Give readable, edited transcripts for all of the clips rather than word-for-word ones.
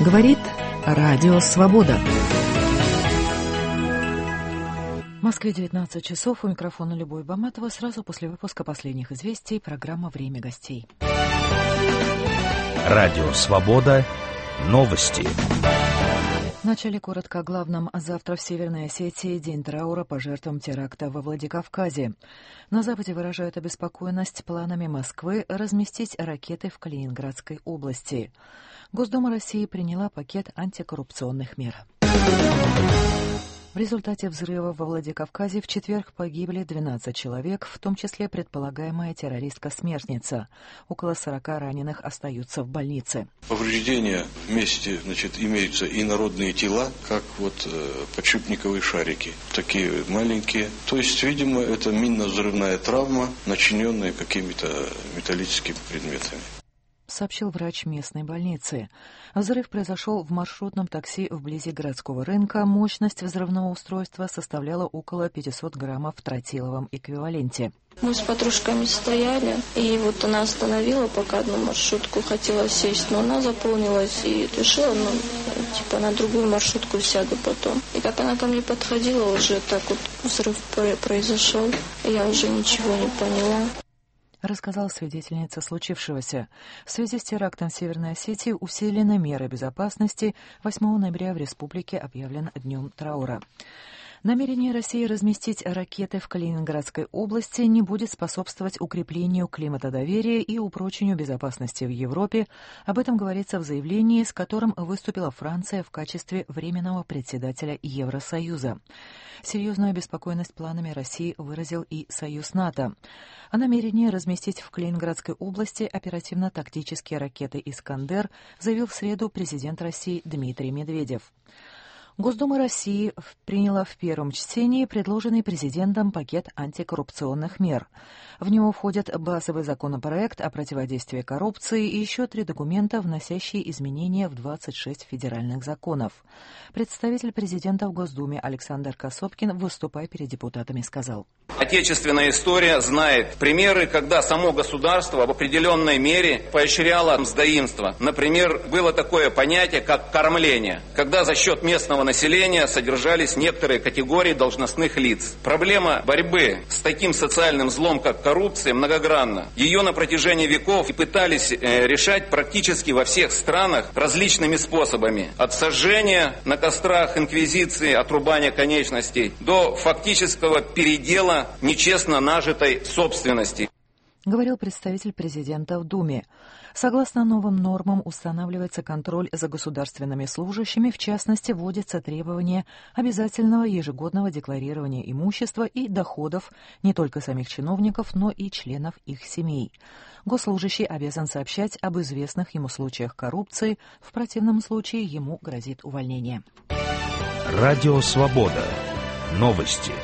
Говорит Радио Свобода. В Москве 19 часов. У микрофона Любовь Баматова. Сразу после выпуска последних известий программа «Время гостей». Радио Свобода. Новости. Вначале коротко о главном. Завтра в Северной Осетии день траура по жертвам теракта во Владикавказе. На Западе выражают обеспокоенность планами Москвы разместить ракеты в Калининградской области. Госдума России приняла пакет антикоррупционных мер. В результате взрыва во Владикавказе в четверг погибли 12 человек, в том числе предполагаемая террористка-смертница. Около 40 раненых остаются в больнице. Повреждения вместе, имеются и народные тела, как подшипниковые шарики, такие маленькие. То есть, видимо, это минно-взрывная травма, начиненная какими-то металлическими предметами, сообщил врач местной больницы. Взрыв произошел в маршрутном такси вблизи городского рынка. Мощность взрывного устройства составляла около 500 граммов в тротиловом эквиваленте. Мы с подружками стояли, и она остановила пока одну маршрутку, хотела сесть, но она заполнилась и решила, на другую маршрутку сяду потом. И как она ко мне подходила, уже взрыв произошел, и я уже ничего не поняла. Рассказала свидетельница случившегося. В связи с терактом в Северной Осетии усилены меры безопасности. 8 ноября в республике объявлен днем траура. Намерение России разместить ракеты в Калининградской области не будет способствовать укреплению климата доверия и упрочению безопасности в Европе. Об этом говорится в заявлении, с которым выступила Франция в качестве временного председателя Евросоюза. Серьезную обеспокоенность планами России выразил и Союз НАТО. О намерении разместить в Калининградской области оперативно-тактические ракеты «Искандер» заявил в среду президент России Дмитрий Медведев. Госдума России приняла в первом чтении предложенный президентом пакет антикоррупционных мер. В него входят базовый законопроект о противодействии коррупции и еще 3 документа, вносящие изменения в 26 федеральных законов. Представитель президента в Госдуме Александр Касопкин, выступая перед депутатами, сказал: Отечественная история знает примеры, когда само государство в определенной мере поощряло мздоимство. Например, было такое понятие, как кормление, когда за счет местного населения содержались некоторые категории должностных лиц. Проблема борьбы с таким социальным злом, как коррупция, многогранна. Ее на протяжении веков и пытались решать практически во всех странах различными способами. От сожжения на кострах инквизиции, отрубания конечностей, до фактического передела нечестно нажитой собственности. Говорил представитель президента в Думе. Согласно новым нормам устанавливается контроль за государственными служащими, в частности, вводится требование обязательного ежегодного декларирования имущества и доходов не только самих чиновников, но и членов их семей. Госслужащий обязан сообщать об известных ему случаях коррупции, в противном случае ему грозит увольнение. Радио Свобода. Новости.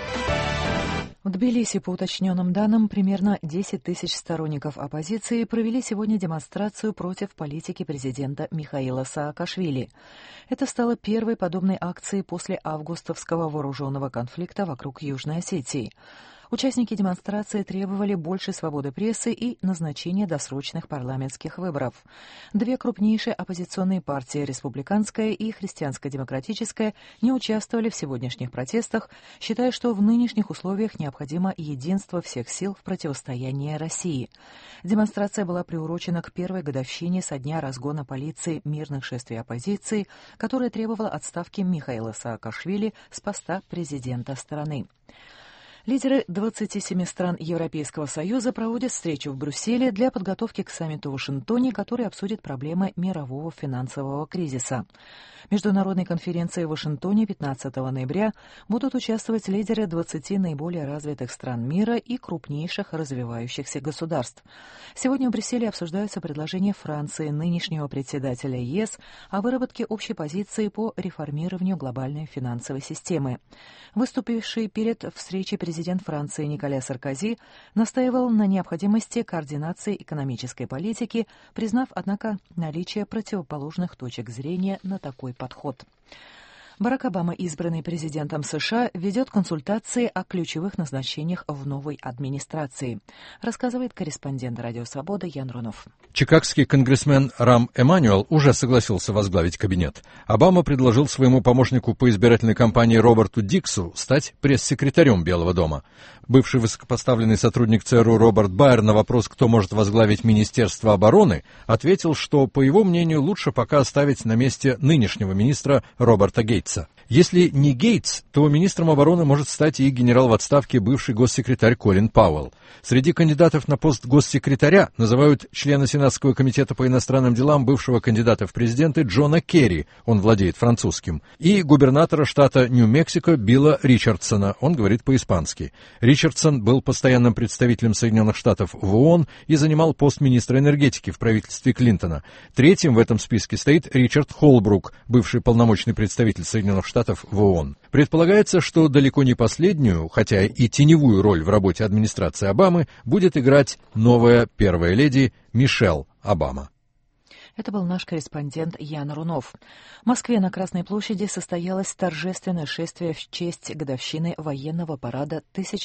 В Тбилиси, по уточненным данным, примерно 10 тысяч сторонников оппозиции провели сегодня демонстрацию против политики президента Михаила Саакашвили. Это стало первой подобной акцией после августовского вооруженного конфликта вокруг Южной Осетии. Участники демонстрации требовали большей свободы прессы и назначения досрочных парламентских выборов. 2 крупнейшие оппозиционные партии, республиканская и христианско-демократическая, не участвовали в сегодняшних протестах, считая, что в нынешних условиях необходимо единство всех сил в противостоянии России. Демонстрация была приурочена к первой годовщине со дня разгона полиции мирных шествий оппозиции, которая требовала отставки Михаила Саакашвили с поста президента страны. Лидеры 27 стран Европейского Союза проводят встречу в Брюсселе для подготовки к саммиту в Вашингтоне, который обсудит проблемы мирового финансового кризиса. В международной конференции в Вашингтоне 15 ноября будут участвовать лидеры 20 наиболее развитых стран мира и крупнейших развивающихся государств. Сегодня в Брюсселе обсуждаются предложения Франции, нынешнего председателя ЕС, о выработке общей позиции по реформированию глобальной финансовой системы. Выступивший перед встречей президент Франции Николя Саркози настаивал на необходимости координации экономической политики, признав, однако, наличие противоположных точек зрения на такой подход. Барак Обама, избранный президентом США, ведет консультации о ключевых назначениях в новой администрации, рассказывает корреспондент «Радио Свобода» Ян Рунов. Чикагский конгрессмен Рам Эммануэл уже согласился возглавить кабинет. Обама предложил своему помощнику по избирательной кампании Роберту Диксу стать пресс-секретарем Белого дома. Бывший высокопоставленный сотрудник ЦРУ Роберт Байер на вопрос, кто может возглавить Министерство обороны, ответил, что, по его мнению, лучше пока оставить на месте нынешнего министра Роберта Гейтса. Если не Гейтс, то министром обороны может стать и генерал в отставке бывший госсекретарь Колин Пауэлл. Среди кандидатов на пост госсекретаря называют члена Сенатского комитета по иностранным делам бывшего кандидата в президенты Джона Керри, он владеет французским, и губернатора штата Нью-Мексико Билла Ричардсона, он говорит по-испански. Ричардсон был постоянным представителем Соединенных Штатов в ООН и занимал пост министра энергетики в правительстве Клинтона. Третьим в этом списке стоит Ричард Холбрук, бывший полномочный представитель Соединенных Штатов в ООН. Предполагается, что далеко не последнюю, хотя и теневую роль в работе администрации Обамы будет играть новая первая леди Мишель Обама. Это был наш корреспондент Ян Рунов. В Москве на Красной площади состоялось торжественное шествие в честь годовщины военного парада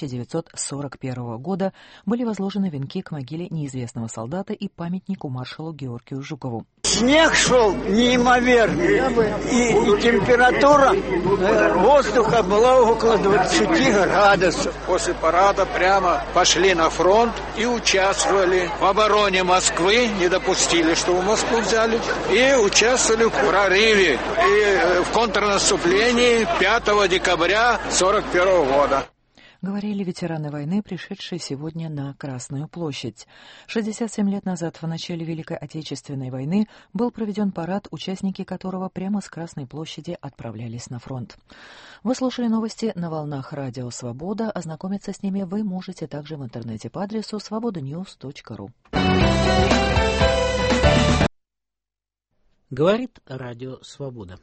1941 года. Были возложены венки к могиле неизвестного солдата и памятнику маршалу Георгию Жукову. Снег шел неимоверный, и температура воздуха была около 20 градусов. После парада прямо пошли на фронт и участвовали в обороне Москвы, не допустили, чтобы Москву взяли, и участвовали в прорыве и в контрнаступлении 5 декабря 1941 года. Говорили ветераны войны, пришедшие сегодня на Красную площадь. 67 лет назад, в начале Великой Отечественной войны, был проведен парад, участники которого прямо с Красной площади отправлялись на фронт. Вы слушали новости на волнах Радио Свобода. Ознакомиться с ними вы можете также в интернете по адресу svobodanews.ru. Говорит Радио Свобода.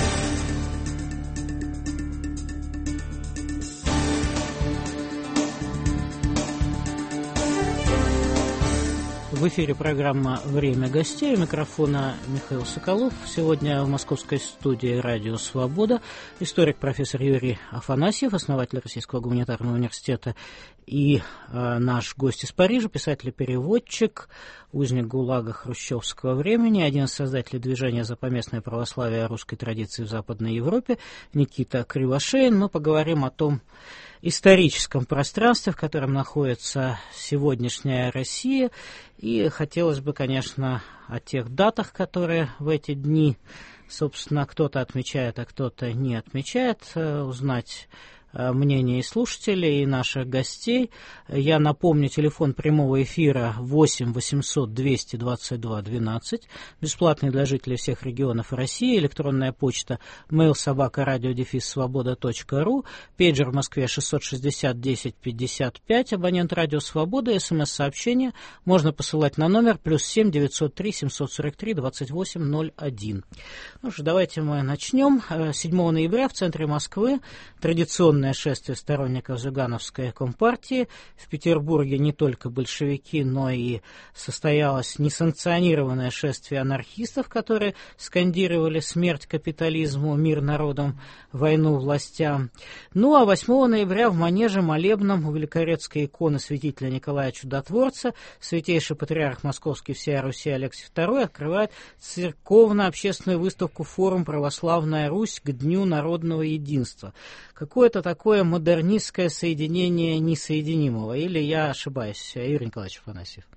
В эфире программа «Время гостей». У микрофона Михаил Соколов. Сегодня в московской студии «Радио Свобода» историк профессор Юрий Афанасьев, основатель Российского гуманитарного университета, и наш гость из Парижа, писатель и переводчик, узник ГУЛАГа хрущевского времени, один из создателей движения за поместное православие русской традиции в Западной Европе, Никита Кривошеин. Мы поговорим о том историческом пространстве, в котором находится сегодняшняя Россия. И хотелось бы, конечно, о тех датах, которые в эти дни, собственно, кто-то отмечает, а кто-то не отмечает, узнать мнение и слушателей, и наших гостей. Я напомню, телефон прямого эфира 8 800 222 12, бесплатный для жителей всех регионов России, электронная почта mail@radio-svoboda.ru, пейджер в Москве 660 10 55, абонент Радио Свобода, СМС-сообщение можно посылать на номер +7 903 743 2801. Ну что, давайте мы начнем. 7 ноября в центре Москвы традиционное шествие сторонников Зюгановской компартии. В Петербурге не только большевики, но и состоялось несанкционированное шествие анархистов, которые скандировали «Смерть капитализму, мир народам, войну властям». Ну а 8 ноября в Манеже молебном у Великорецкой иконы святителя Николая Чудотворца святейший патриарх Московский всея Руси Алексий II открывает церковно-общественную выставку «Форум Православная Русь к Дню народного единства». Какое-то такое модернистское соединение несоединимого. Или я ошибаюсь, Юрий Николаевич Афанасьев?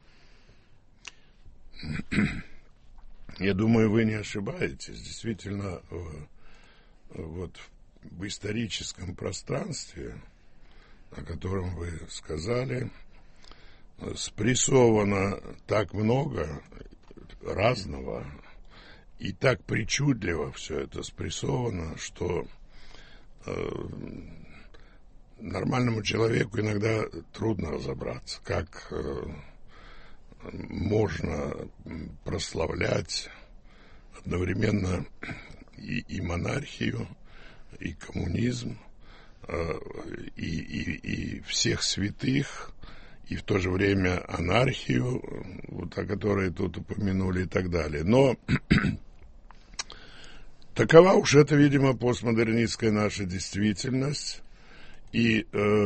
Я думаю, вы не ошибаетесь. Действительно, вот в историческом пространстве, о котором вы сказали, спрессовано так много разного и так причудливо все это спрессовано, что нормальному человеку иногда трудно разобраться, как можно прославлять одновременно и монархию, и коммунизм, и всех святых, и в то же время анархию, вот, о которой тут упомянули, и так далее. Но Такова уж это, видимо, постмодернистская наша действительность. И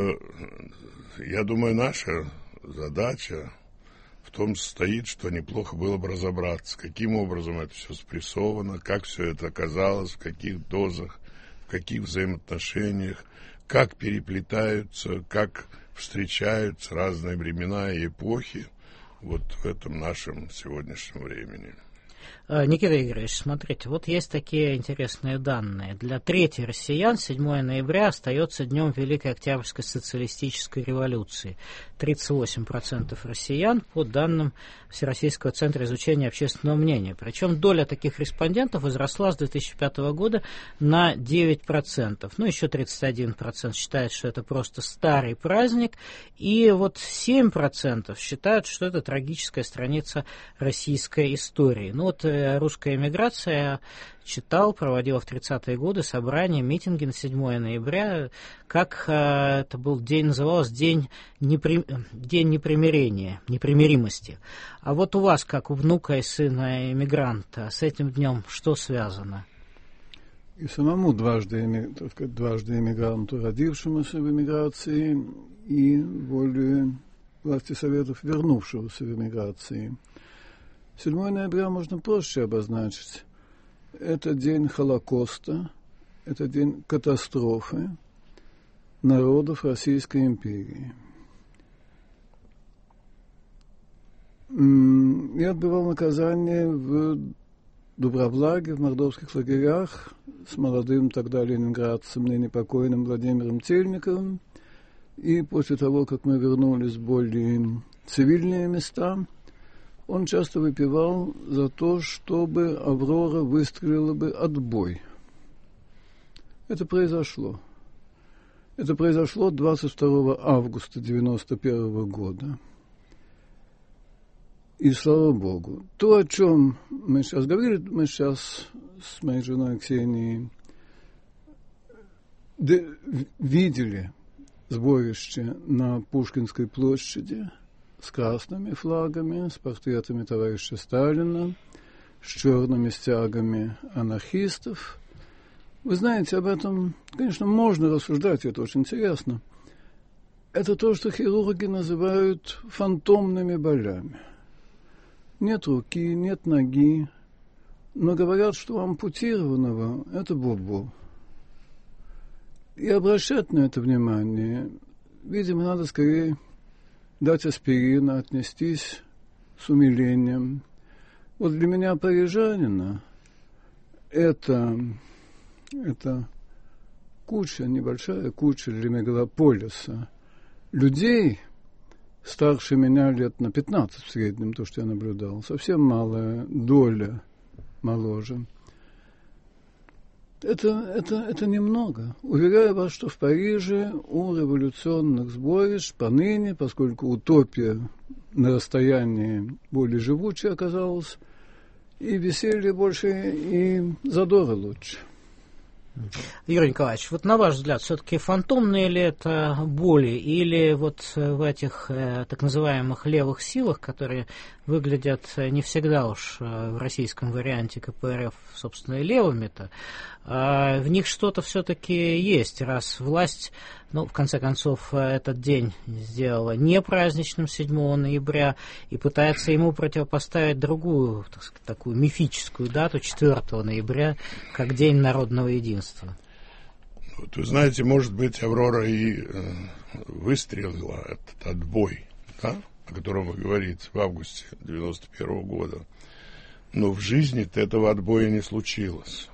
я думаю, наша задача в том состоит, что неплохо было бы разобраться, каким образом это все спрессовано, как все это оказалось, в каких дозах, в каких взаимоотношениях, как переплетаются, как встречаются разные времена и эпохи вот в этом нашем сегодняшнем времени. Никита Игоревич, смотрите, вот есть такие интересные данные. Для трети россиян 7 ноября остается днем Великой Октябрьской социалистической революции. 38% россиян по данным Всероссийского центра изучения общественного мнения. Причем доля таких респондентов возросла с 2005 года на 9%. Ну, еще 31% считают, что это просто старый праздник. И вот 7% считают, что это трагическая страница российской истории. Ну, вот русская эмиграция, читал, проводила в 30-е годы собрания, митинги на 7 ноября, как это был день, называлось День непримиримости. А вот у вас, как у внука и сына эмигранта, с этим днем что связано? И самому дважды эмигранту, родившемуся в эмиграции, и воле власти Советов, вернувшегося в эмиграции. 7 ноября можно проще обозначить. Это день Холокоста, это день катастрофы народов Российской империи. Я отбывал наказание в Дубровлаге, в мордовских лагерях, с молодым тогда ленинградцем, ныне покойным Владимиром Тельниковым. И после того, как мы вернулись в более цивильные места, он часто выпивал за то, чтобы «Аврора» выстрелила бы отбой. Это произошло. Это произошло 22 августа 1991 года. И слава Богу. То, о чем мы сейчас говорили, мы сейчас с моей женой Ксенией видели сборище на Пушкинской площади с красными флагами, с портретами товарища Сталина, с черными стягами анархистов. Вы знаете, об этом, конечно, можно рассуждать, это очень интересно. Это то, что хирурги называют фантомными болями. Нет руки, нет ноги, но говорят, что у ампутированного это бобо. И обращать на это внимание, видимо, надо скорее дать аспирина, отнестись с умилением. Вот для меня, парижанина, это куча, небольшая куча для мегалополиса людей, старше меня лет на 15 в среднем, то, что я наблюдал, совсем малая доля моложе. Это немного. Уверяю вас, что в Париже у революционных сборищ поныне, поскольку утопия на расстоянии более живучая оказалась, и веселье больше, и задора лучше. Юрий Николаевич, вот на ваш взгляд, все-таки фантомные ли это боли, или вот в этих так называемых левых силах, которые выглядят не всегда уж в российском варианте КПРФ, собственно, и левыми-то, в них что-то все-таки есть, раз власть, ну, в конце концов, этот день сделала не праздничным 7 ноября и пытается ему противопоставить другую, так сказать, такую мифическую дату 4 ноября, как День народного единства. Вот вы знаете, может быть, Аврора и выстрелила этот отбой, да, о котором вы говорите, в августе 1991 года. Но в жизни-то этого отбоя не случилось.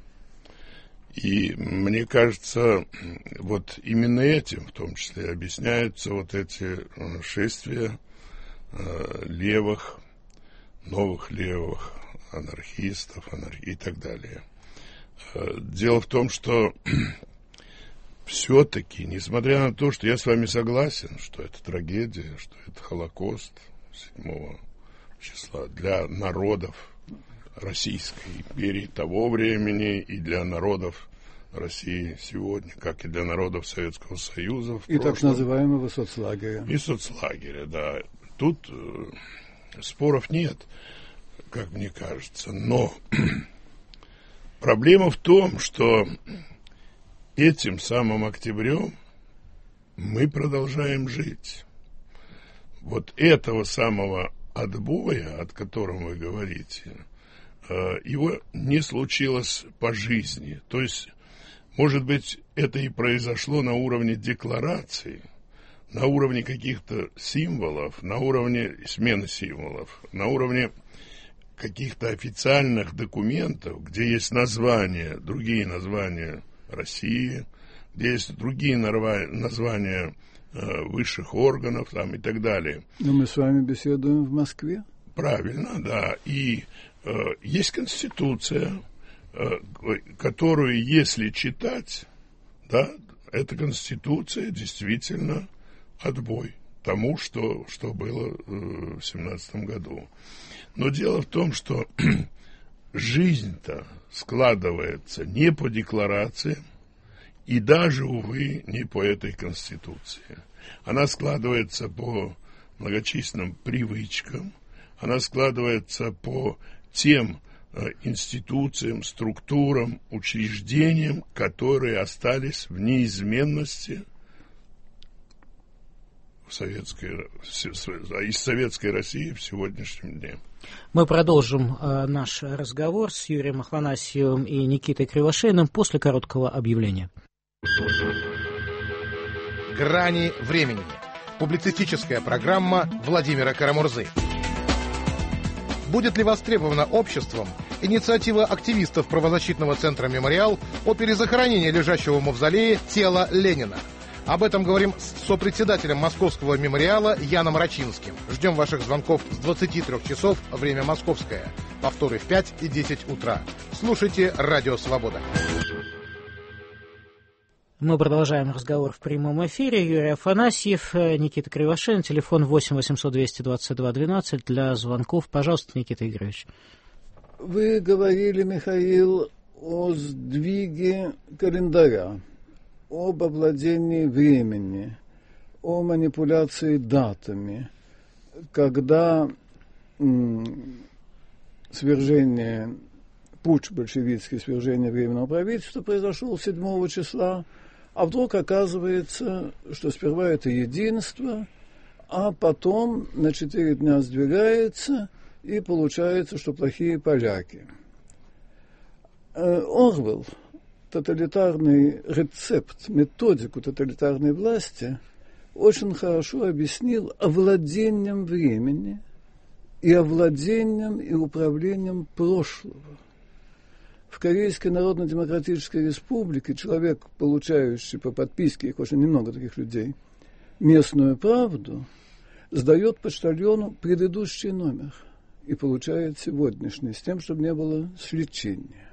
И мне кажется, вот именно этим в том числе объясняются вот эти шествия левых, новых левых, анархистов и так далее. Дело в том, что все-таки, несмотря на то, что я с вами согласен, что это трагедия, что это Холокост 7 числа для народов Российской империи того времени и для народов России сегодня, как и для народов Советского Союза в и прошлом. Так называемого соцлагеря. И соцлагеря, да. Тут споров нет, как мне кажется, но Проблема в том, что этим самым октябрем мы продолжаем жить. Вот этого самого отбоя, от которого вы говорите, его не случилось по жизни. То есть, может быть, это и произошло на уровне декларации, на уровне каких-то символов, на уровне смены символов, на уровне каких-то официальных документов, где есть названия, другие названия России, где есть другие названия высших органов там, и так далее. Но мы с вами беседуем в Москве. Правильно, да. И есть Конституция, которую, если читать, да, эта Конституция действительно отбой тому, что было в 17 году. Но дело в том, что жизнь-то складывается не по декларациям и даже, увы, не по этой Конституции. Она складывается по многочисленным привычкам, она складывается по тем институциям, структурам, учреждениям, которые остались в неизменности из советской России в сегодняшнем дне. Мы продолжим наш разговор с Юрием Афанасьевым и Никитой Кривошеиным после короткого объявления. «Грани времени». Публицистическая программа Владимира Карамурзы. Будет ли востребована обществом инициатива активистов правозащитного центра «Мемориал» о перезахоронении лежащего в мавзолее тела Ленина? Об этом говорим с сопредседателем Московского мемориала Яном Рачинским. Ждем ваших звонков с 23 часов, время московское. Повторы в 5 и 10 утра. Слушайте «Радио Свобода». Мы продолжаем разговор в прямом эфире. Юрий Афанасьев, Никита Кривошеин, телефон 8 800 222 12 для звонков. Пожалуйста, Никита Игоревич. Вы говорили, Михаил, о сдвиге календаря, об овладении времени, о манипуляции датами, когда путч большевистский, свержение Временного правительства произошел 7 числа, а вдруг оказывается, что сперва это единство, а потом на 4 дня сдвигается, и получается, что плохие поляки. Орвелл тоталитарный рецепт, методику тоталитарной власти очень хорошо объяснил овладением времени и овладением и управлением прошлого. В Корейской Народно-Демократической Республике человек, получающий по подписке, их очень немного таких людей, местную правду, сдает почтальону предыдущий номер и получает сегодняшний, с тем, чтобы не было сличения.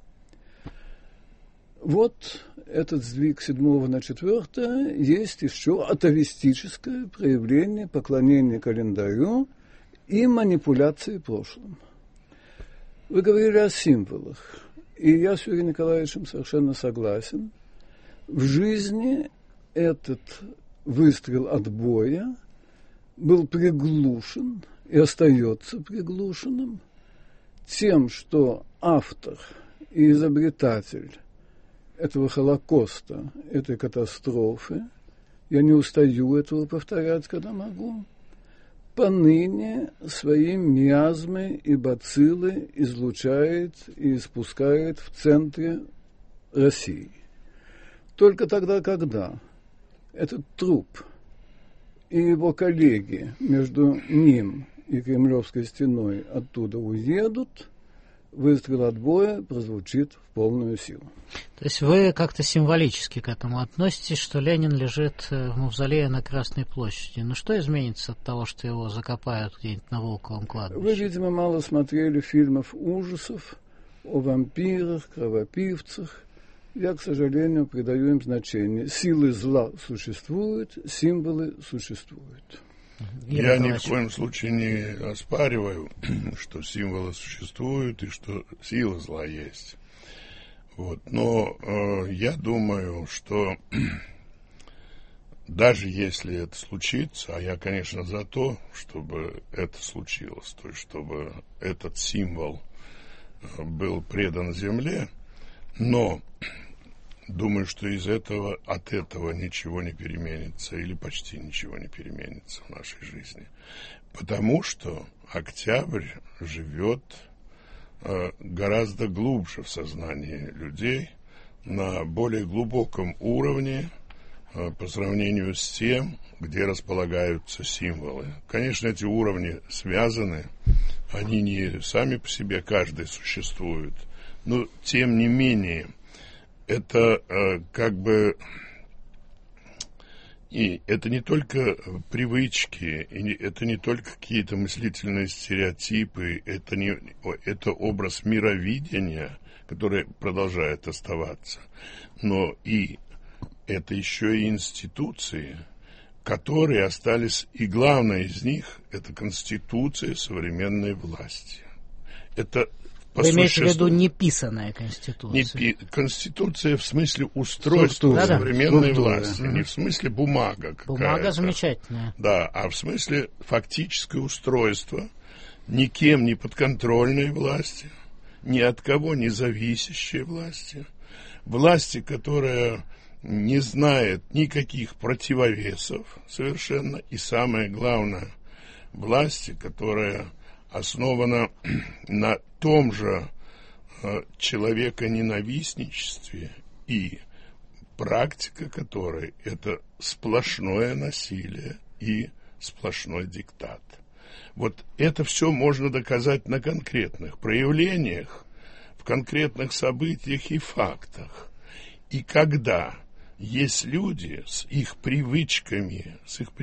Вот этот сдвиг 7 на 4 есть еще атовистическое проявление поклонения календарю и манипуляции прошлым. Вы говорили о символах, и я с Юрием Николаевичем совершенно согласен. В жизни этот выстрел отбоя был приглушен и остается приглушенным тем, что автор и изобретатель этого Холокоста, этой катастрофы, я не устаю этого повторять, когда могу, поныне свои миазмы и бациллы излучает и испускает в центре России. Только тогда, когда этот труп и его коллеги между ним и Кремлевской стеной оттуда уедут, выстрел отбоя прозвучит в полную силу. То есть вы как-то символически к этому относитесь, что Ленин лежит в мавзолее на Красной площади. Ну что изменится от того, что его закопают где-нибудь на Волковом кладбище? Вы, видимо, мало смотрели фильмов ужасов о вампирах, кровопивцах. Я, к сожалению, придаю им значение. Силы зла существуют, символы существуют. Я ни в коем случае не оспариваю, что символы существуют и что сила зла есть. Вот. Но я думаю, что даже если это случится, а я, конечно, за то, чтобы это случилось, то есть чтобы этот символ был предан земле, Но думаю, что от этого ничего не переменится или почти ничего не переменится в нашей жизни. Потому что октябрь живет гораздо глубже в сознании людей, на более глубоком уровне по сравнению с тем, где располагаются символы. Конечно, эти уровни связаны, они не сами по себе каждый существуют, но тем не менее это и это не только привычки, это не только какие-то мыслительные стереотипы, это образ мировидения, который продолжает оставаться, но и это еще и институции, которые остались, и главное из них – это конституция современной власти. Это Вы имеете в виду неписанная конституция? Конституция в смысле устройства современной власти, не в смысле бумага какая-то. Бумага замечательная. Да, а в смысле фактическое устройство никем не подконтрольной власти, ни от кого не зависящей власти, власти, которая не знает никаких противовесов совершенно, и самое главное, власти, которая основана на том же человеконенавистничестве, и практика которой – это сплошное насилие и сплошной диктат. Вот это все можно доказать на конкретных проявлениях, в конкретных событиях и фактах. И когда есть люди с их привычками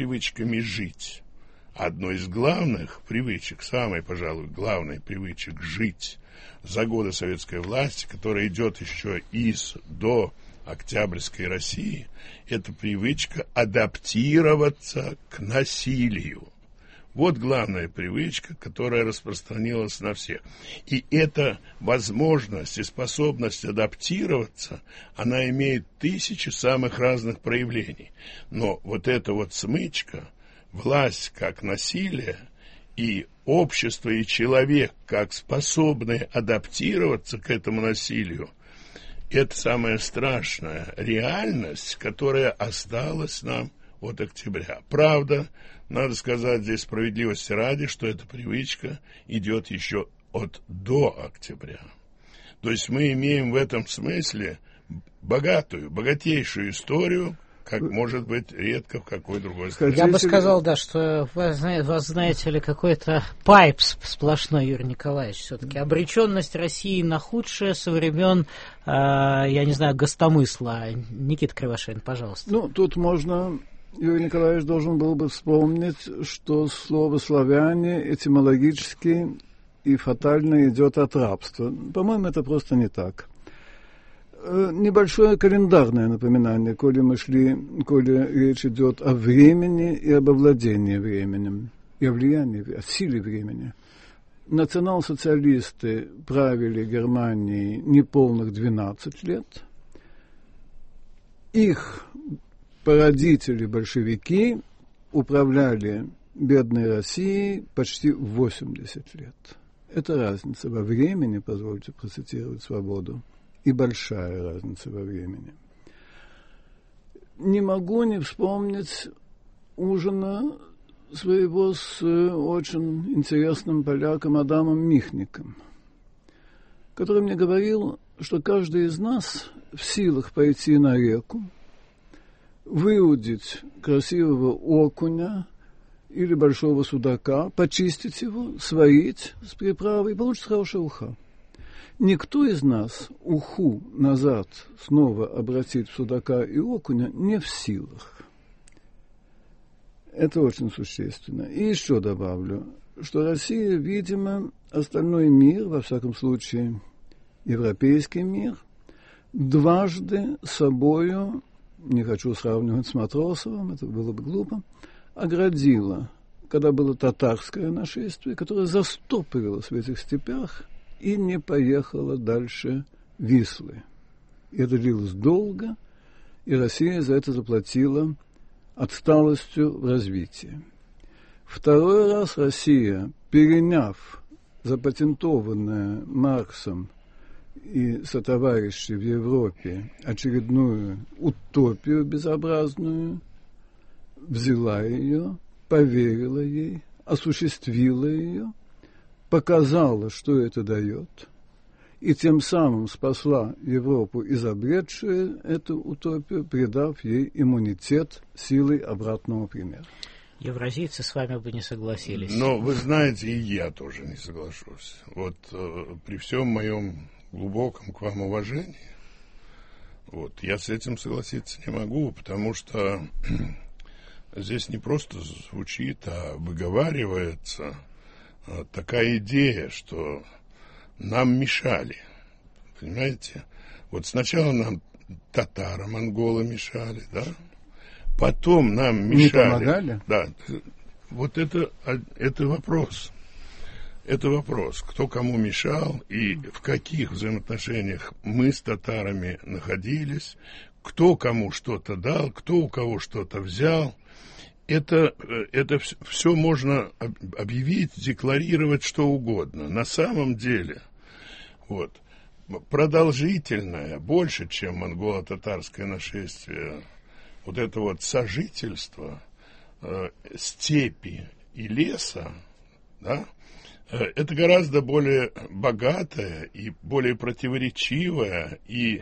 жить, одной из главных привычек, самой, пожалуй, главной привычек жить за годы советской власти, которая идет еще до Октябрьской России, это привычка адаптироваться к насилию. Вот главная привычка, которая распространилась на всех. И эта возможность и способность адаптироваться, она имеет тысячи самых разных проявлений. Но вот эта вот смычка, власть как насилие, и общество, и человек как способные адаптироваться к этому насилию, это самая страшная реальность, которая осталась нам от октября. Правда, надо сказать здесь справедливости ради, что эта привычка идет еще до октября. То есть мы имеем в этом смысле богатейшую историю, как может быть редко в какой другой стране. Я бы сказал, да, что вас, знаете ли, какой-то пайп сплошной, Юрий Николаевич, все-таки. Обреченность России на худшее со времен, я не знаю, Гостомысла. Никита Кривошеин, пожалуйста. Ну, тут можно... Юрий Николаевич должен был бы вспомнить, что слово «славяне» этимологически и фатально идет от рабства. По-моему, это просто не так. Небольшое календарное напоминание, коли речь идет о времени и об овладении временем, и о влиянии, о силе времени. Национал-социалисты правили Германией неполных 12 лет. Их прародители-большевики управляли бедной Россией почти 80 лет. Это разница во времени, позвольте процитировать «Свободу», и большая разница во времени. Не могу не вспомнить ужина своего с очень интересным поляком Адамом Михником, который мне говорил, что каждый из нас в силах пойти на реку, выудить красивого окуня или большого судака, почистить его, сварить с приправой, и получится хорошая уха. Никто из нас уху назад снова обратить в судака и окуня не в силах. Это очень существенно. И еще добавлю, что Россия, видимо, остальной мир, во всяком случае европейский мир, дважды собою, не хочу сравнивать с Матросовым, это было бы глупо, оградила, когда было татарское нашествие, которое застопорилось в этих степях и не поехало дальше Вислы. И это длилось долго, и Россия за это заплатила отсталостью в развитии. Второй раз Россия, переняв запатентованное Марксом и сотоварищи в Европе очередную утопию безобразную, взяла ее, поверила ей, осуществила ее, показала, что это дает, и тем самым спасла Европу, изобретшую эту утопию, придав ей иммунитет силой обратного примера. Евразийцы с вами бы не согласились. Но вы знаете, и я тоже не соглашусь. Вот при всем моем глубоком к вам уважении, вот, я с этим согласиться не могу, потому что здесь не просто звучит, а выговаривается такая идея, что нам мешали. Понимаете? Вот сначала нам татаро-монголы мешали, да? Потом нам мешали. Не помогали? Да. Вот это вопрос. Это вопрос, кто кому мешал и в каких взаимоотношениях мы с татарами находились, кто кому что-то дал, кто у кого что-то взял. Это все можно объявить, декларировать что угодно. На самом деле, вот, продолжительное, больше, чем монголо-татарское нашествие, вот это вот сожительство степи и леса, да, это гораздо более богатое и более противоречивое и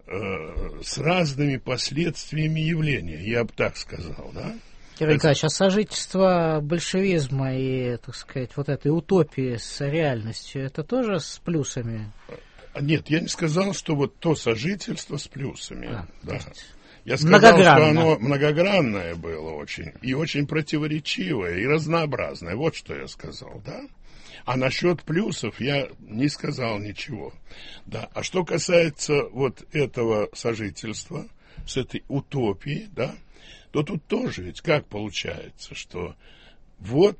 с разными последствиями явление, я бы так сказал, да? Кирилл Николаевич, а сожительство большевизма и, так сказать, вот этой утопии с реальностью, это тоже с плюсами? Нет, я не сказал, что вот то сожительство с плюсами. Да. Я сказал, многогранно. что оно многогранное было очень, и очень противоречивое, и разнообразное. Вот что я сказал, да? А насчет плюсов я не сказал ничего. Да. А что касается вот этого сожительства, с этой утопией, да, то тут тоже ведь как получается, что вот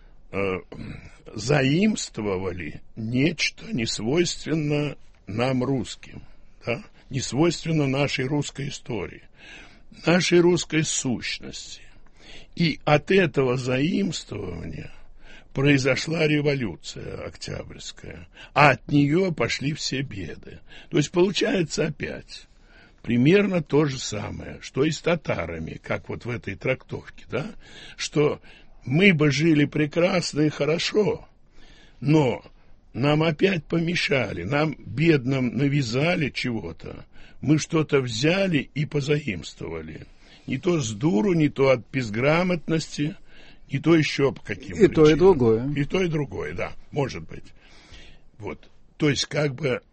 заимствовали нечто несвойственно нам, русским, да, несвойственно нашей русской истории, нашей русской сущности. И от этого заимствования произошла революция Октябрьская, а от нее пошли все беды. То есть получается опять примерно то же самое, что и с татарами, как вот в этой трактовке, да, что мы бы жили прекрасно и хорошо, но нам опять помешали, нам, бедным, навязали чего-то, мы что-то взяли и позаимствовали. Не то с дуру, не то от безграмотности, не то еще по каким причинам. И то, и другое. И то, и другое, да, может быть. Вот, то есть как бы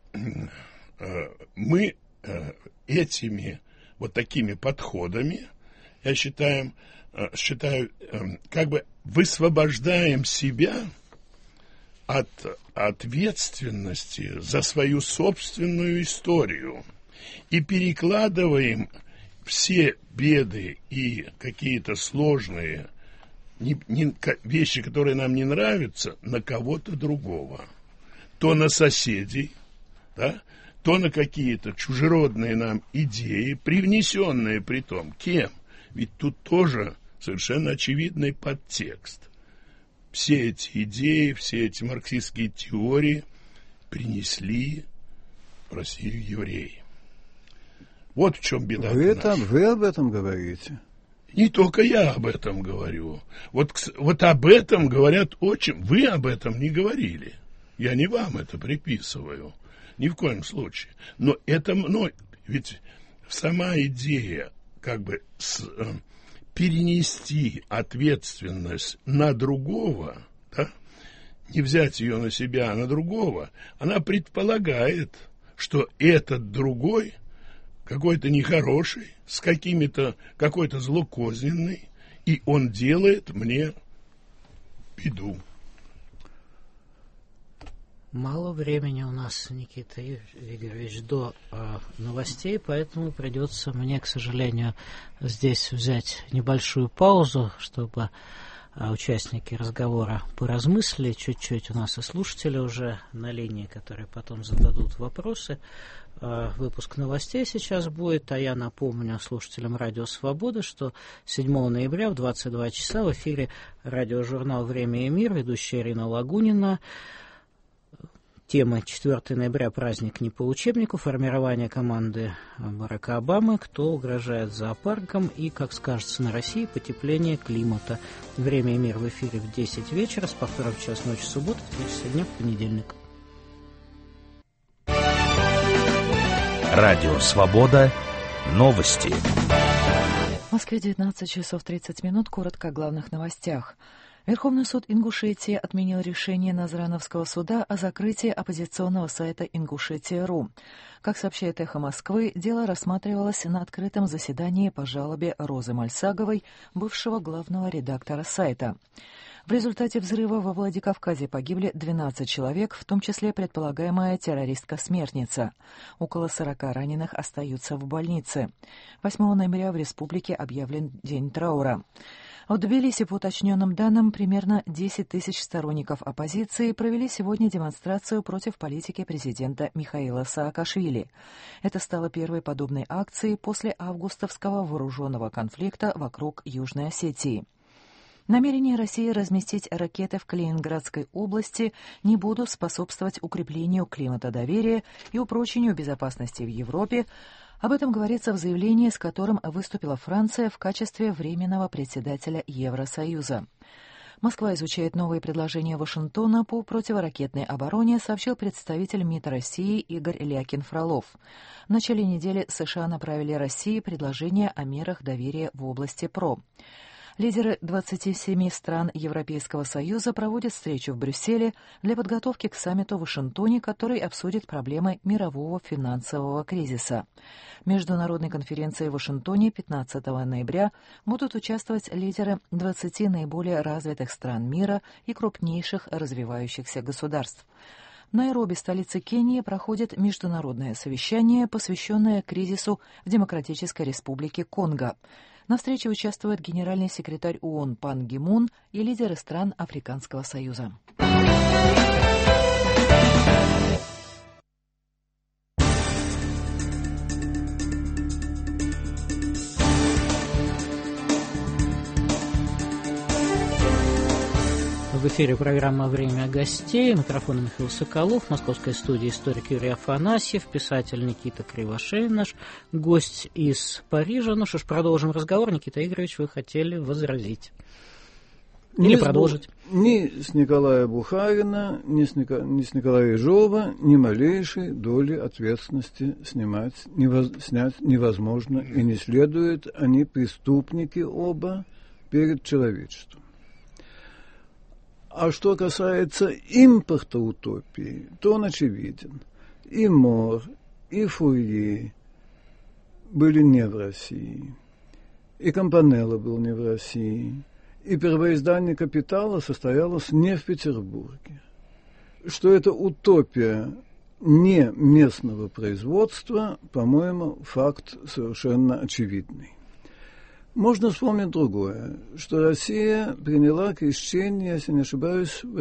мы этими вот такими подходами, я считаю, как бы высвобождаем себя от ответственности за свою собственную историю и перекладываем все беды и какие-то сложные вещи, которые нам не нравятся, на кого-то другого. То на соседей, да, то на какие-то чужеродные нам идеи, привнесенные при том кем? Ведь тут тоже совершенно очевидный подтекст. Все эти идеи, все эти марксистские теории принесли в Россию евреи. Вот в чем беда. Вы об этом говорите? Не только я об этом говорю. Вот об этом говорят очень... Вы об этом не говорили. Я не вам это приписываю. Ни в коем случае. Но это... ведь сама идея как бы перенести ответственность на другого, да, не взять ее на себя, а на другого, она предполагает, что этот другой какой-то нехороший, с какой-то злокозненный, и он делает мне беду. Мало времени у нас, Никита Игоревич, до новостей, поэтому придется мне, к сожалению, здесь взять небольшую паузу, чтобы участники разговора поразмыслили чуть-чуть. У нас и слушатели уже на линии, которые потом зададут вопросы. Выпуск новостей сейчас будет, а я напомню слушателям Радио Свобода, что 7 ноября в 22 часа в эфире радиожурнал «Время и мир», ведущая Ирина Лагунина Тема 4 ноября, праздник не по учебнику, формирование команды Барака Обамы, кто угрожает зоопаркам и, как скажется на России, потепление климата. Время и мир в эфире в 10 вечера, с повтором в час ночи субботы, в 3 часа дня в понедельник. Радио «Свобода». Новости. В Москве 19 часов 30 минут. Коротко о главных новостях. Верховный суд Ингушетии отменил решение Назрановского суда о закрытии оппозиционного сайта Ингушетия.ру. Как сообщает «Эхо Москвы», дело рассматривалось на открытом заседании по жалобе Розы Мальсаговой, бывшего главного редактора сайта. В результате взрыва во Владикавказе погибли 12 человек, в том числе предполагаемая террористка-смертница. Около 40 раненых остаются в больнице. 8 ноября в республике объявлен День траура. В Тбилиси, по уточненным данным, примерно 10 тысяч сторонников оппозиции провели сегодня демонстрацию против политики президента Михаила Саакашвили. Это стало первой подобной акцией после августовского вооруженного конфликта вокруг Южной Осетии. Намерения России разместить ракеты в Калининградской области не будут способствовать укреплению климата доверия и упрочению безопасности в Европе. Об этом говорится в заявлении, с которым выступила Франция в качестве временного председателя Евросоюза. Москва изучает новые предложения Вашингтона по противоракетной обороне, сообщил представитель МИД России Игорь Лякин-Фролов. В начале недели США направили России предложение о мерах доверия в области ПРО. Лидеры 27 стран Европейского Союза проводят встречу в Брюсселе для подготовки к саммиту в Вашингтоне, который обсудит проблемы мирового финансового кризиса. В международной конференции в Вашингтоне 15 ноября будут участвовать лидеры 20 наиболее развитых стран мира и крупнейших развивающихся государств. В Найроби, столице Кении, проходит международное совещание, посвященное кризису в Демократической Республике Конго. На встрече участвует генеральный секретарь ООН Пан Ги Мун и лидеры стран Африканского Союза. В эфире программа «Время гостей». Микрофон Михаил Соколов. В московской студии историк Юрий Афанасьев, писатель Никита Кривошеин, наш гость из Парижа. Ну что ж, продолжим разговор. Никита Игоревич, вы хотели возразить? Или продолжить? Ни с Николая Бухарина, ни с Николая Ежова ни малейшей доли ответственности снять невозможно и не следует. Они преступники оба перед человечеством. А что касается импорта утопии, то он очевиден. И Мор, и Фурье были не в России, и Кампанелло был не в России, и первоиздание «Капитала» состоялось не в Петербурге. Что это утопия не местного производства, по-моему, факт совершенно очевидный. Можно вспомнить другое, что Россия приняла крещение, если не ошибаюсь, в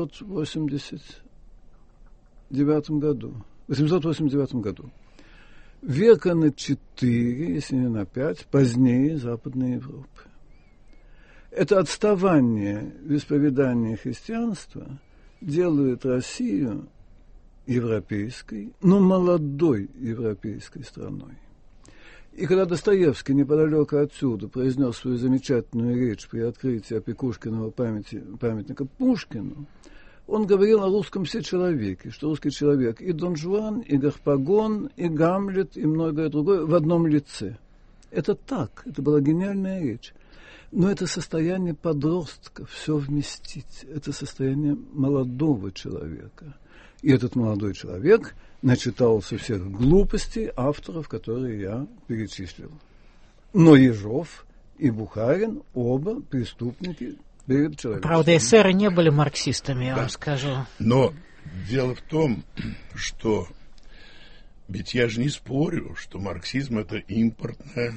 889 году. Века на 4, если не на 5, позднее Западной Европы. Это отставание в исповедании христианства делает Россию европейской, но молодой европейской страной. И когда Достоевский неподалеку отсюда произнес свою замечательную речь при открытии Опекушкиного памятника Пушкину, он говорил о русском всечеловеке, что русский человек и Дон Жуан, и Гарпагон, и Гамлет, и многое другое в одном лице. Это так, это была гениальная речь. Но это состояние подростка, все вместить. Это состояние молодого человека. И этот молодой человек начитался всех глупостей авторов, которые я перечислил. Но Ежов и Бухарин оба преступники перед человеком. Правда, эсеры не были марксистами, я вам скажу. Но дело в том, что ведь я же не спорю, что марксизм — это импортная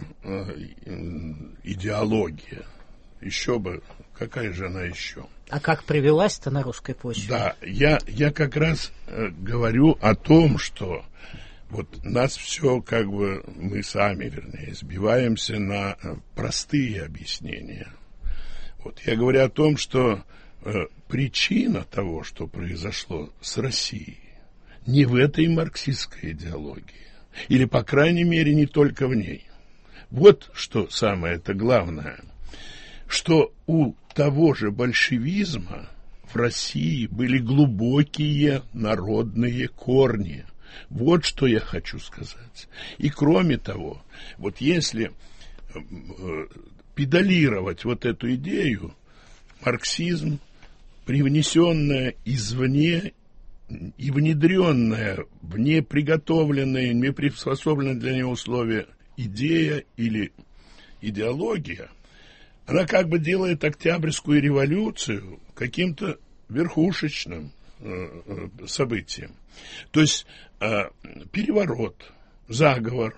идеология. Еще бы, какая же она еще? А как привелась-то на русской почве? Да, я как раз говорю о том, что вот нас все как бы, мы сами, вернее, сбиваемся на простые объяснения. Вот я говорю о том, что причина того, что произошло с Россией, не в этой марксистской идеологии. Или, по крайней мере, не только в ней. Вот что самое-то главное, что у того же большевизма в России были глубокие народные корни. Вот что я хочу сказать. И кроме того, вот если педалировать вот эту идею, марксизм, привнесенная извне и внедренная в неприготовленные, не приспособленные для него условия идея или идеология, она как бы делает Октябрьскую революцию каким-то верхушечным событием. То есть переворот, заговор,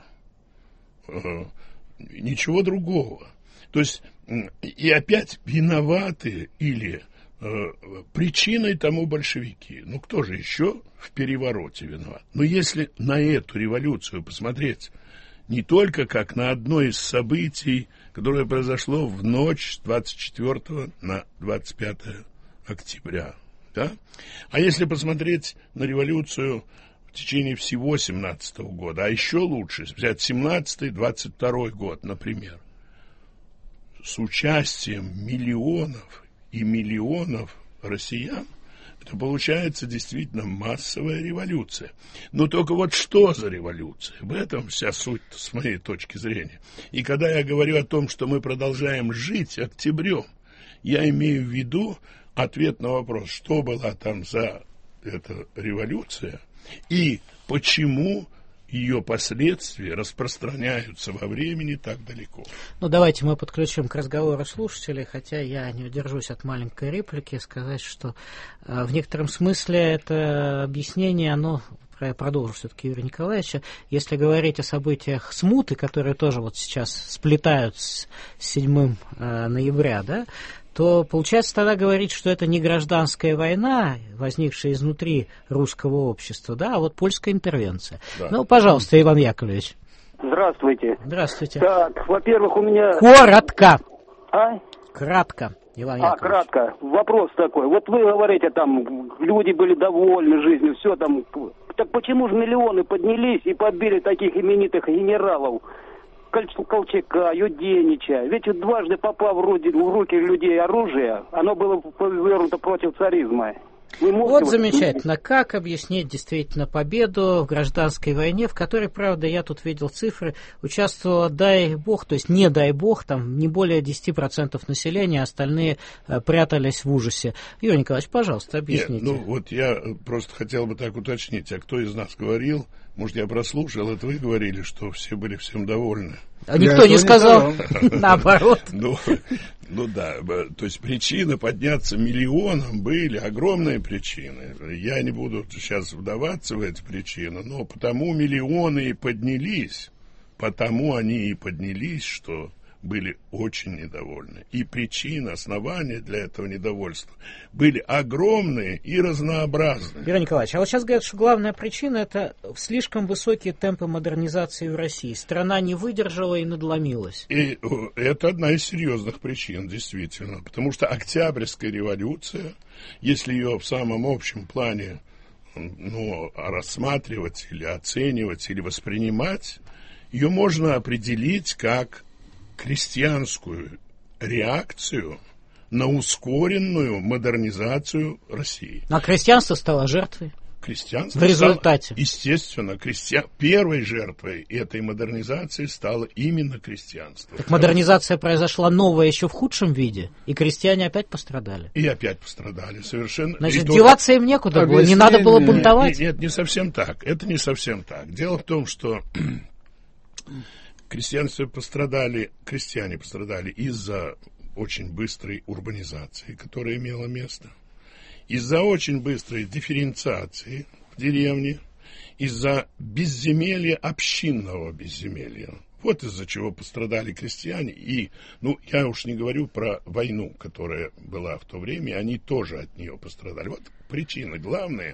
ничего другого. То есть и опять виноваты или причиной тому большевики. Ну, кто же еще в перевороте виноват? Но если на эту революцию посмотреть не только как на одно из событий, которое произошло в ночь с 24 на 25 октября, да? А если посмотреть на революцию в течение всего 17 года, а еще лучше взять 17-22 год, например, с участием миллионов и миллионов россиян, это получается действительно массовая революция. Но только вот что за революция? В этом вся суть с моей точки зрения. И когда я говорю о том, что мы продолжаем жить октябрем, я имею в виду ответ на вопрос, что была там за эта революция и почему ее последствия распространяются во времени так далеко. Ну, давайте мы подключим к разговору слушателей, хотя я не удержусь от маленькой реплики, сказать, что в некотором смысле это объяснение, оно, я продолжу все-таки Юрия Николаевича, если говорить о событиях смуты, которые тоже вот сейчас сплетают с 7 ноября, да, то получается тогда говорить, что это не гражданская война, возникшая изнутри русского общества, да, а вот польская интервенция. Да. Ну, пожалуйста, Иван Яковлевич. Здравствуйте. Здравствуйте. Так, во-первых, у меня... Коротко. А? Кратко, Иван Яковлевич. Кратко. Вопрос такой. Вот вы говорите, там, люди были довольны жизнью, все там... Так почему же миллионы поднялись и побили таких именитых генералов? Колчака, Юденича. Ведь дважды попав в руки людей оружие, оно было повернуто против царизма. Вот замечательно. Как объяснить действительно победу в гражданской войне, в которой, правда, я тут видел цифры, участвовало, дай бог, то есть не дай бог, там не более 10% населения, остальные прятались в ужасе. Юрий Николаевич, пожалуйста, объясните. Нет, ну вот я просто хотел бы так уточнить, а кто из нас говорил, может, я прослушал, это вы говорили, что все были всем довольны. А никто не сказал, наоборот. Ну да, то есть причины подняться миллионам были, огромные причины. Я не буду сейчас вдаваться в эти причины, но потому миллионы и поднялись, потому они и поднялись, что были очень недовольны. И причины, основания для этого недовольства были огромные и разнообразные. Юрий Николаевич, а вот сейчас говорят, что главная причина – это слишком высокие темпы модернизации в России. Страна не выдержала и надломилась. И это одна из серьезных причин, действительно. Потому что Октябрьская революция, если ее в самом общем плане рассматривать или оценивать, или воспринимать, ее можно определить как крестьянскую реакцию на ускоренную модернизацию России. А крестьянство стало жертвой? Крестьянство в результате. Стало, естественно, первой жертвой этой модернизации стало именно крестьянство. Так модернизация произошла новая еще в худшем виде, и крестьяне опять пострадали. И опять пострадали, совершенно. Значит, деваться им некуда было, не надо было бунтовать? Нет, не совсем так. Это не совсем так. Дело в том, что крестьяне пострадали из-за очень быстрой урбанизации, которая имела место, из-за очень быстрой дифференциации в деревне, из-за безземелья, общинного безземелья. Вот из-за чего пострадали крестьяне. И, я уж не говорю про войну, которая была в то время, они тоже от нее пострадали. Вот причины главные,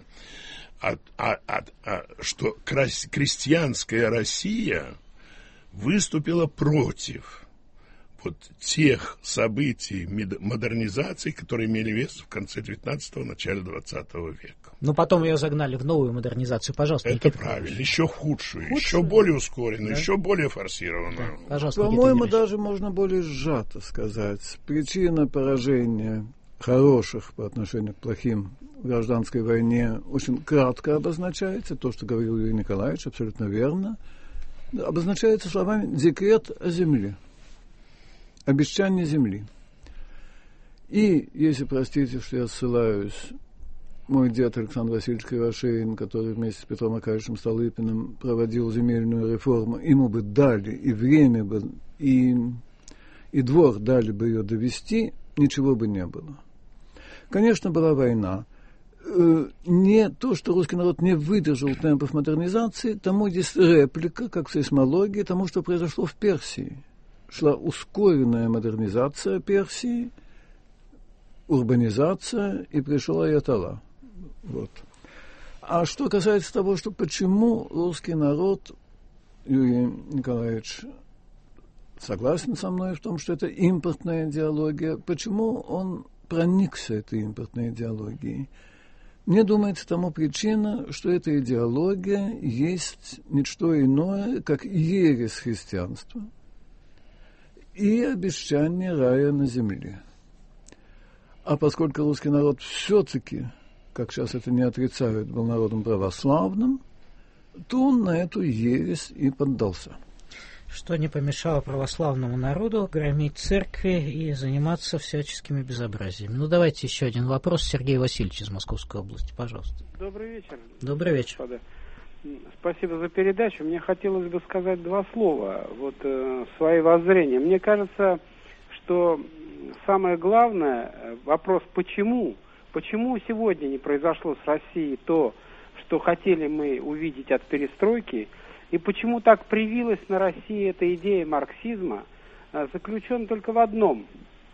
что крестьянская Россия выступила против вот тех событий модернизации, которые имели место в конце 19-го, начале 20 века. Но потом ее загнали в новую модернизацию. Пожалуйста, это Никита правильно. Павлович. Еще худшую, еще более ускоренную, да? еще более форсированную. Да. Пожалуйста, по-моему, даже можно более сжато сказать. Причина поражения хороших по отношению к плохим в гражданской войне очень кратко обозначается. То, что говорил Юрий Николаевич, абсолютно верно. Обозначается словами «декрет о земле», обещание земли. И, если простите, что я ссылаюсь, мой дед Александр Васильевич Кривошеин, который вместе с Петром Аркадьевичем Столыпиным проводил земельную реформу, ему бы дали и время бы, и двор дали бы ее довести, ничего бы не было. Конечно, была война. Не то, что русский народ не выдержал темпов модернизации, тому есть реплика, как в сейсмологии, тому, что произошло в Персии. Шла ускоренная модернизация Персии, урбанизация, и пришел аятолла. Вот. А что касается того, что почему русский народ, Юрий Николаевич согласен со мной в том, что это импортная идеология, почему он проникся этой импортной идеологией? Мне думается, тому причина, что эта идеология есть ничто иное, как ересь христианства и обещание рая на земле. А поскольку русский народ все-таки, как сейчас это не отрицают, был народом православным, то он на эту ересь и поддался. Что не помешало православному народу громить церкви и заниматься всяческими безобразиями. Ну, давайте еще один вопрос. Сергей Васильевич из Московской области, пожалуйста. Добрый вечер. Добрый вечер. Господа. Спасибо за передачу. Мне хотелось бы сказать два слова, свои воззрения. Мне кажется, что самое главное, вопрос почему? Почему сегодня не произошло с Россией то, что хотели мы увидеть от перестройки, и почему так привилась на России эта идея марксизма, заключена только в одном.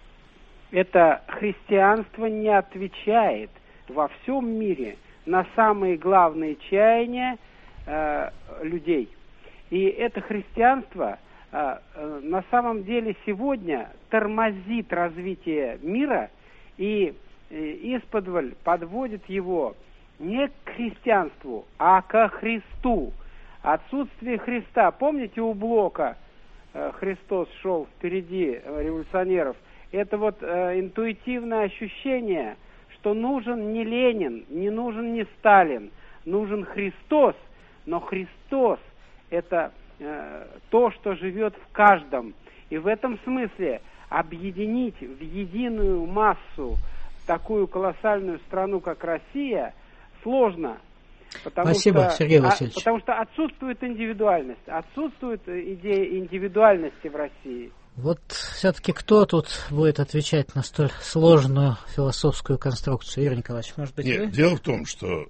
Это христианство не отвечает во всем мире на самые главные чаяния людей. И это христианство на самом деле сегодня тормозит развитие мира и исподволь подводит его не к христианству, а ко Христу. Отсутствие Христа. Помните, у Блока Христос шел впереди революционеров? Это интуитивное ощущение, что нужен не Ленин, не нужен не Сталин, нужен Христос. Но Христос – это то, что живет в каждом. И в этом смысле объединить в единую массу такую колоссальную страну, как Россия, сложно. Спасибо, Сергей Васильевич. Потому что отсутствует индивидуальность, отсутствует идея индивидуальности в России. Вот все-таки кто тут будет отвечать на столь сложную философскую конструкцию? Юрий Николаевич, может быть, Нет, вы? Дело в том, что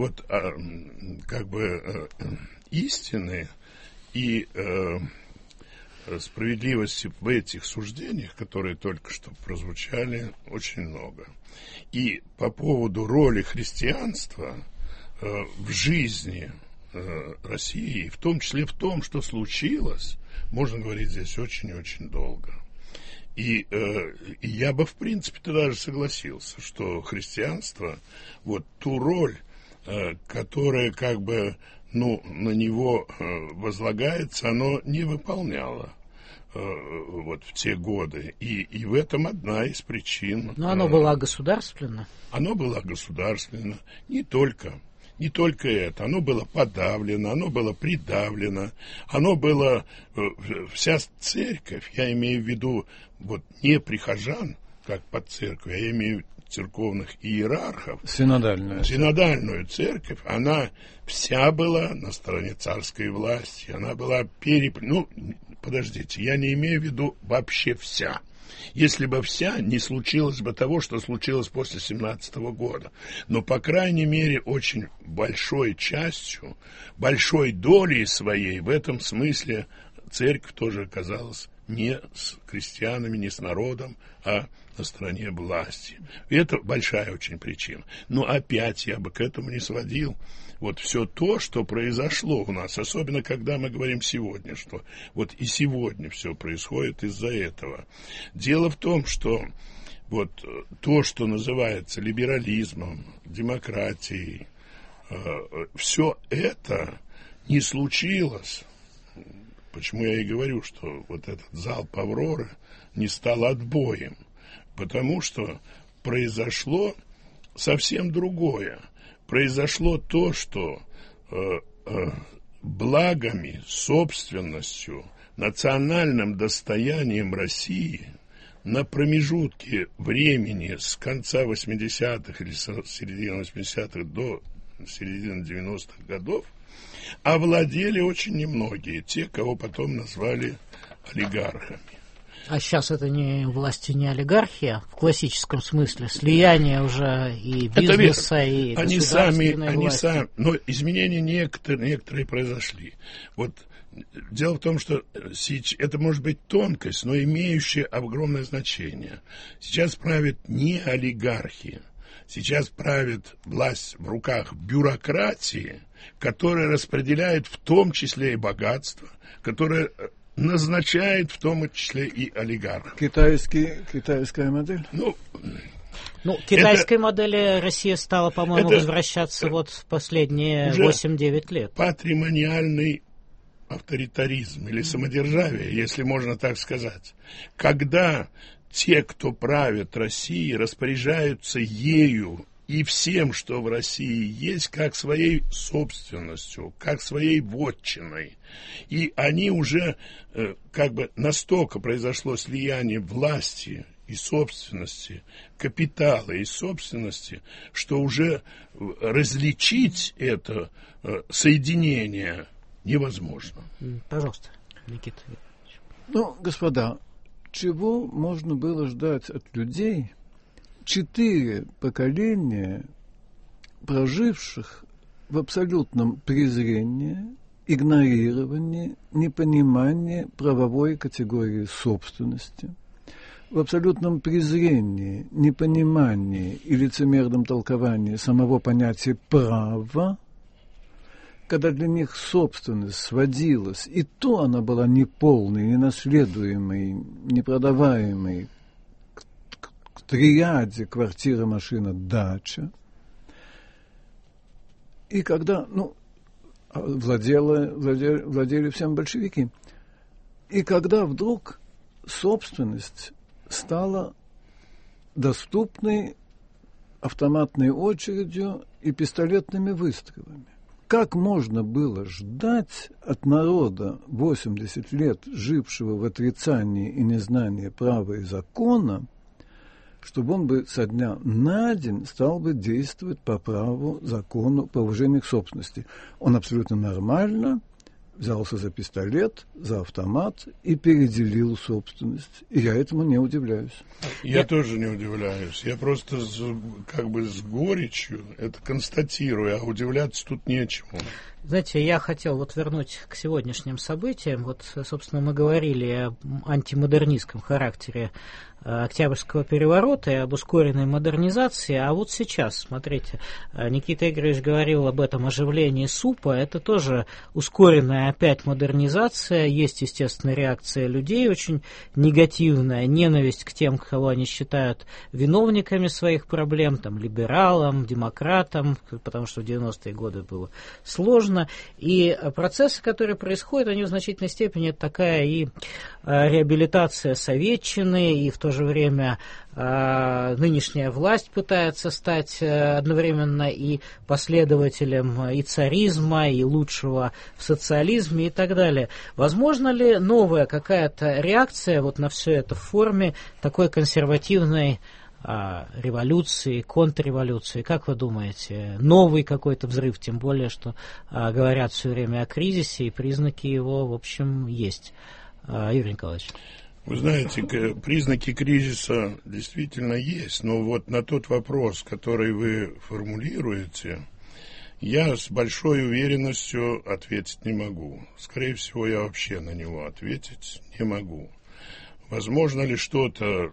истины и справедливости в этих суждениях, которые только что прозвучали, очень много. И по поводу роли христианства в жизни России, в том числе в том, что случилось, можно говорить здесь очень и очень долго. И я бы, в принципе-то, даже согласился, что христианство, ту роль, которая на него возлагается, оно не выполняло в те годы. И в этом одна из причин. Но оно было государственно. Оно было государственно. Не только это. Оно было подавлено, оно было придавлено, оно было... Вся церковь, я имею в виду не прихожан, как под церковь, я имею церковных иерархов. Синодальную церковь, она вся была на стороне царской власти, она была подождите, я не имею в виду вообще вся. Если бы вся, не случилось бы того, что случилось после 1917 года. Но, по крайней мере, очень большой частью, большой долей своей в этом смысле церковь тоже оказалась не с крестьянами, не с народом, а на стороне власти. И это большая очень причина. Но опять я бы к этому не сводил все то, что произошло у нас, особенно когда мы говорим сегодня, что и сегодня все происходит из-за этого. Дело в том, что вот то, что называется либерализмом, демократией, все это не случилось. Почему я и говорю, что вот этот залп «Авроры» не стал отбоем. Потому что произошло совсем другое. Произошло то, что благами, собственностью, национальным достоянием России на промежутке времени с конца 80-х или с середины 80-х до середины 90-х годов овладели очень немногие, те, кого потом назвали олигархами. А сейчас это не власти, не олигархия в классическом смысле, слияние уже и бизнеса, и государственной власти. Но изменения некоторые произошли. Вот дело в том, что это может быть тонкость, но имеющая огромное значение. Сейчас правит не олигархия, сейчас правит власть в руках бюрократии, которая распределяет в том числе и богатство, которая назначает в том числе и олигархов. Китайская модель? К китайской модели Россия стала, по-моему, возвращаться вот в последние 8-9 лет. Патримониальный авторитаризм или самодержавие, если можно так сказать. Когда те, кто правит Россией, распоряжаются ею и всем, что в России есть, как своей собственностью, как своей вотчиной. И они уже настолько произошло слияние власти и собственности, капитала и собственности, что уже различить это соединение невозможно. Пожалуйста, Никита. Господа, чего можно было ждать от людей, 4 поколения, проживших в абсолютном презрении, игнорировании, непонимании правовой категории собственности, в абсолютном презрении, непонимании и лицемерном толковании самого понятия права, когда для них собственность сводилась, и то она была неполной, ненаследуемой, непродаваемой, к триаде квартира, машина, дача. И когда, владели всем большевики. И когда вдруг собственность стала доступной автоматной очередью и пистолетными выстрелами. Как можно было ждать от народа, 80 лет жившего в отрицании и незнании права и закона, чтобы он бы со дня на день стал бы действовать по праву, закону, повышению к собственности? Он абсолютно нормально взялся за пистолет, за автомат и переделил собственность. И я этому не удивляюсь. Я тоже не удивляюсь. Я просто с горечью это констатирую, а удивляться тут нечему. Знаете, я хотел вернуть к сегодняшним событиям. Собственно, мы говорили о антимодернистском характере Октябрьского переворота и об ускоренной модернизации. А вот сейчас, смотрите, Никита Игоревич говорил об этом оживлении СУПа. Это тоже ускоренная опять модернизация. Есть, естественно, реакция людей очень негативная, ненависть к тем, кого они считают виновниками своих проблем, либералам, демократам, потому что в 90-е годы было сложно. И процессы, которые происходят, они в значительной степени такая и реабилитация советчины, и в то же время нынешняя власть пытается стать одновременно и последователем и царизма, и лучшего в социализме и так далее. Возможно ли новая какая-то реакция на все это в форме такой консервативной революции, контрреволюции? Как вы думаете, новый какой-то взрыв, тем более, что говорят все время о кризисе, и признаки его, в общем, есть? Юрий Николаевич. Вы знаете, признаки кризиса действительно есть, но на тот вопрос, который вы формулируете, я с большой уверенностью ответить не могу. Скорее всего, я вообще на него ответить не могу. Возможно ли что-то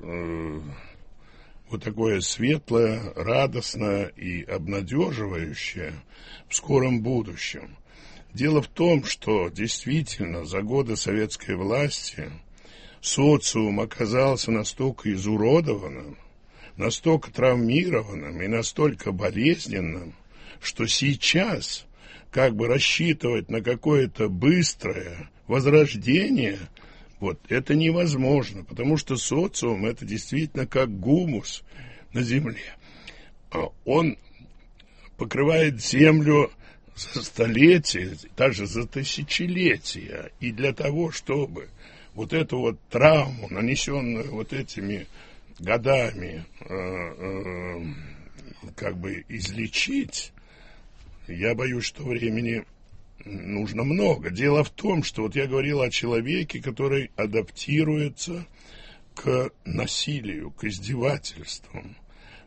такое светлое, радостное и обнадеживающее в скором будущем? Дело в том, что действительно за годы советской власти социум оказался настолько изуродованным, настолько травмированным и настолько болезненным, что сейчас как бы рассчитывать на какое-то быстрое возрождение, вот это невозможно, потому что социум — это действительно как гумус на земле. Он покрывает землю за столетия, даже за тысячелетия. И для того, чтобы вот эту вот травму, нанесенную вот этими годами, как бы излечить, я боюсь, что времени нужно много. Дело в том, что вот я говорил о человеке, который адаптируется к насилию, к издевательствам,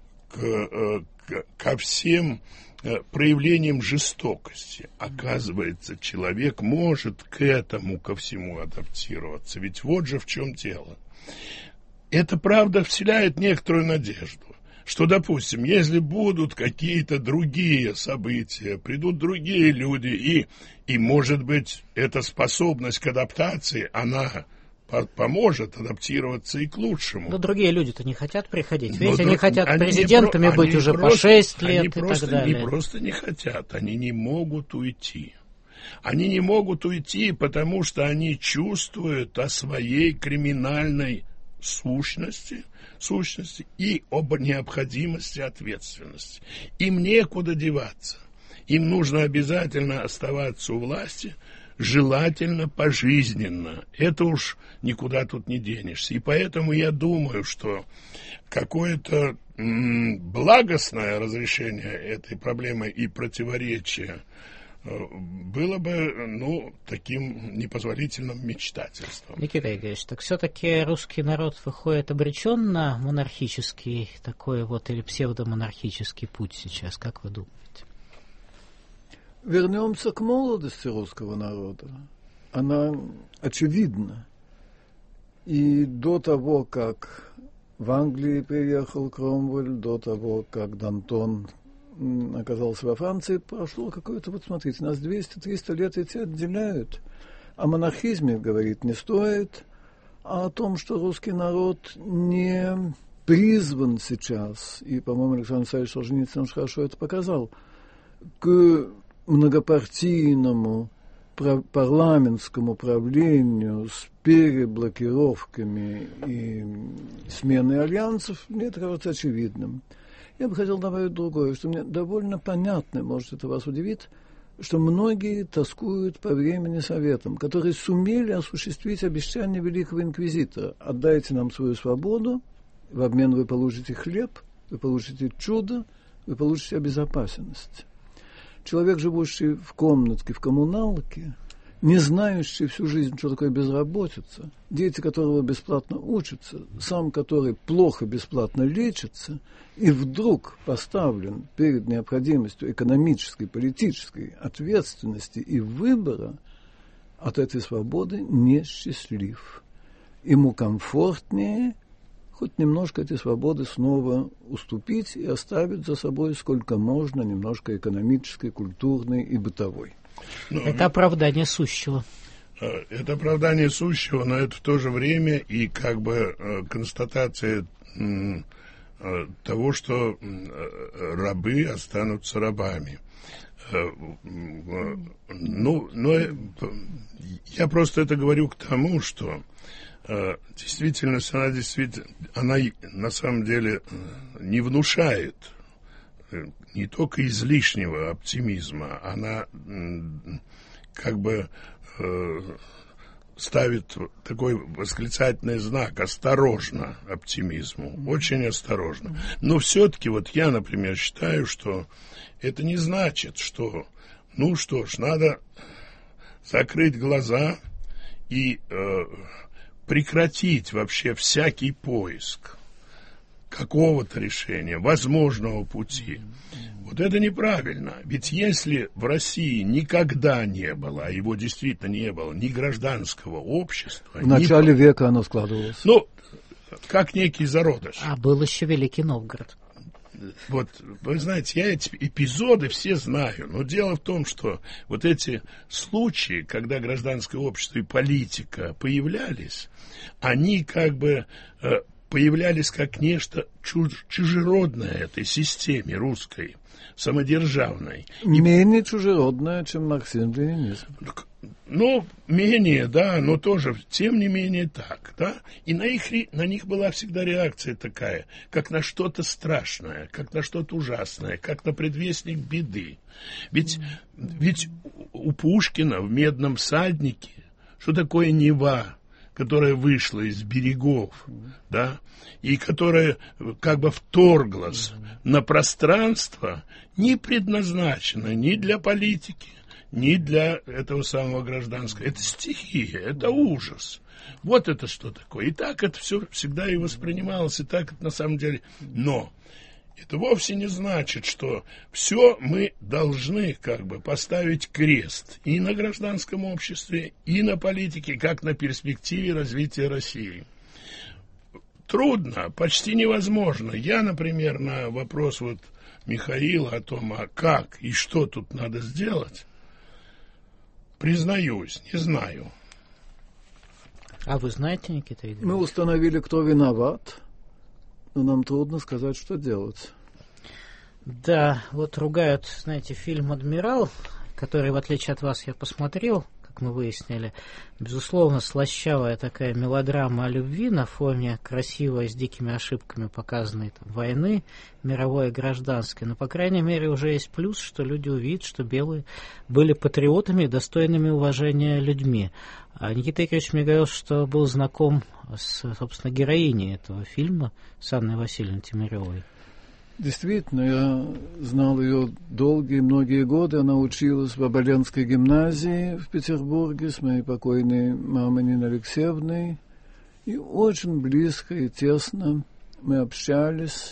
ко всем проявлениям жестокости. Оказывается, человек может к этому, ко всему адаптироваться. Ведь вот же в чем дело. Это, правда, вселяет некоторую надежду, что, допустим, если будут какие-то другие события, придут другие люди, и может быть, эта способность к адаптации, она поможет адаптироваться и к лучшему. Но другие люди-то не хотят приходить. Ведь они хотят президентами быть уже по 6 лет и так далее. Они просто не хотят, они не могут уйти. Они не могут уйти, потому что они чувствуют о своей криминальной сущности и об необходимости ответственности. Им некуда деваться. Им нужно обязательно оставаться у власти, желательно пожизненно. Это уж никуда тут не денешься. И поэтому я думаю, что какое-то благостное разрешение этой проблемы и противоречия было бы, таким непозволительным мечтательством. Никита Игоревич, так все-таки русский народ выходит обречен на монархический такой вот или псевдомонархический путь сейчас, как вы думаете? Вернемся к молодости русского народа. Она очевидна. И до того, как в Англии приехал Кромвель, до того, как Д'Антон оказался во Франции, прошло какое-то, вот смотрите, нас 200-300 лет эти отделяют. О монархизме говорить не стоит, а о том, что русский народ не призван сейчас, и, по-моему, Александр Александрович Солженицын хорошо это показал, к многопартийному парламентскому правлению с переблокировками и сменой альянсов, мне это кажется очевидным. Я бы хотел добавить другое, что мне довольно понятно, может, это вас удивит, что многие тоскуют по времени советам, которые сумели осуществить обещание великого инквизитора. Отдайте нам свою свободу, в обмен вы получите хлеб, вы получите чудо, вы получите безопасность. Человек, живущий в комнатке, в коммуналке, не знающий всю жизнь, что такое безработица, дети которого бесплатно учатся, сам который плохо бесплатно лечится, и вдруг поставлен перед необходимостью экономической, политической ответственности и выбора, от этой свободы несчастлив. Ему комфортнее хоть немножко эти свободы снова уступить и оставить за собой сколько можно немножко экономической, культурной и бытовой. Это оправдание сущего. Это оправдание сущего, но это в то же время и как бы констатация того, что рабы останутся рабами. Но я просто это говорю к тому, что действительность, она на самом деле не внушает не только излишнего оптимизма, она как бы ставит такой восклицательный знак «осторожно» оптимизму, очень осторожно. Но все-таки вот я, например, считаю, что это не значит, что, что ж, надо закрыть глаза и прекратить вообще всякий поиск какого-то решения, возможного пути. Вот это неправильно. Ведь если в России никогда не было, а его действительно не было, ни гражданского общества... В начале века оно складывалось. Как некий зародыш. А был еще Великий Новгород. Вот, вы знаете, я эти эпизоды все знаю, но дело в том, что вот эти случаи, когда гражданское общество и политика появлялись, они как бы появлялись как нечто чужеродное этой системе русской, самодержавной. Менее чужеродное, чем марксизм-ленинизм. Ну, менее, да, но тоже, тем не менее, так, да. И на них была всегда реакция такая, как на что-то страшное, как на что-то ужасное, как на предвестник беды. Ведь у Пушкина в «Медном всаднике» что такое Нева, которая вышла из берегов, да, и которая как бы вторглась на пространство, не предназначено ни для политики, ни для этого самого гражданского. Это стихия, это ужас. Вот это что такое. И так это все всегда и воспринималось, и так это на самом деле. Но это вовсе не значит, что все мы должны как бы поставить крест и на гражданском обществе, и на политике, как на перспективе развития России. Трудно, почти невозможно. Я, например, на вопрос вот Михаила о том, а как и что тут надо сделать, признаюсь, не знаю. А вы знаете, Никита Игоревич? Мы установили, кто виноват, но нам трудно сказать, что делать. Да, вот ругают, знаете, фильм «Адмирал», который, в отличие от вас, я посмотрел, как мы выяснили, безусловно, слащавая такая мелодрама о любви на фоне красивой, с дикими ошибками показанной там, войны, мировой и гражданской. Но, по крайней мере, уже есть плюс, что люди увидят, что белые были патриотами и достойными уважения людьми. А Никита Игоревич мне говорил, что был знаком с, собственно, героиней этого фильма, с Анной Васильевной Темиревой. Действительно, я знал ее долгие, многие годы. Она училась в Оболенской гимназии в Петербурге с моей покойной мамой Ниной Алексеевной. И очень близко и тесно мы общались.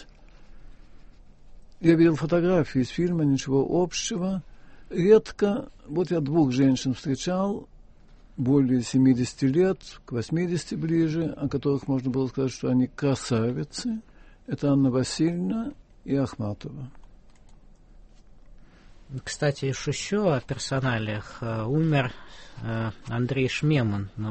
Я видел фотографии из фильма, ничего общего. Редко, вот я двух женщин встречал, более 70 лет, к 80 ближе, о которых можно было сказать, что они красавицы. Это Анна Васильевна и Ахматова. Кстати, еще о персоналиях. Умер Андрей Шмеман на